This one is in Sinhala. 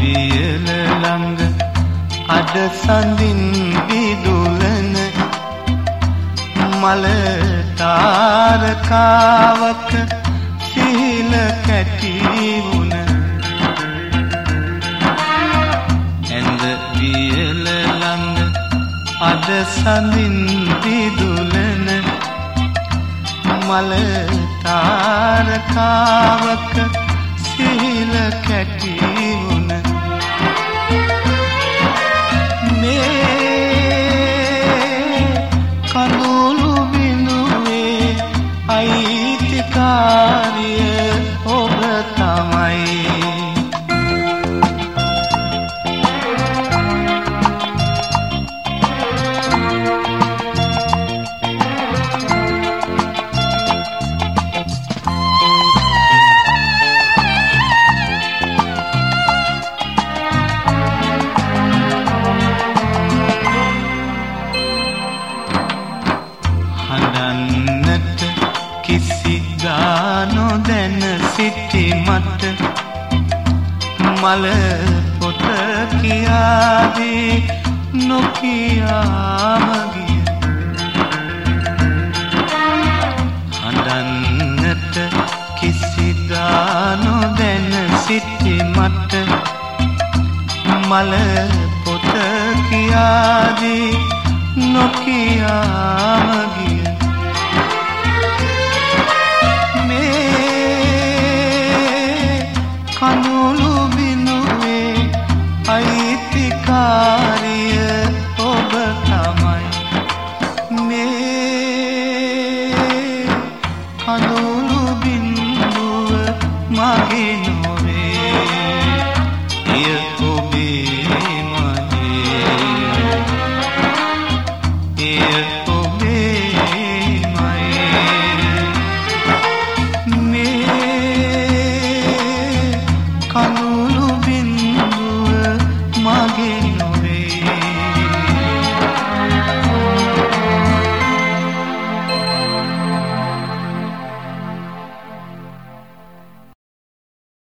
වියල ළඟ අද සඳින් විදුලන මල තාරකාවක සිහිල කැටි වුණ ඇඳ වියල ළඟ අද සඳින් විදුලන මල තාරකාවක සිහිල කැටි වුණ කඳුළු බිඳුවේ අයිතිකාරිය ඔබ තමයි හඬන්නට කිසිදා නොදැන සිටි මට මල පොත කියාදී නොකියාම ගිය හඬන්නට කිසිදා නොදැන සිටි මට මල පොත කියාදී නොකියාම ගිය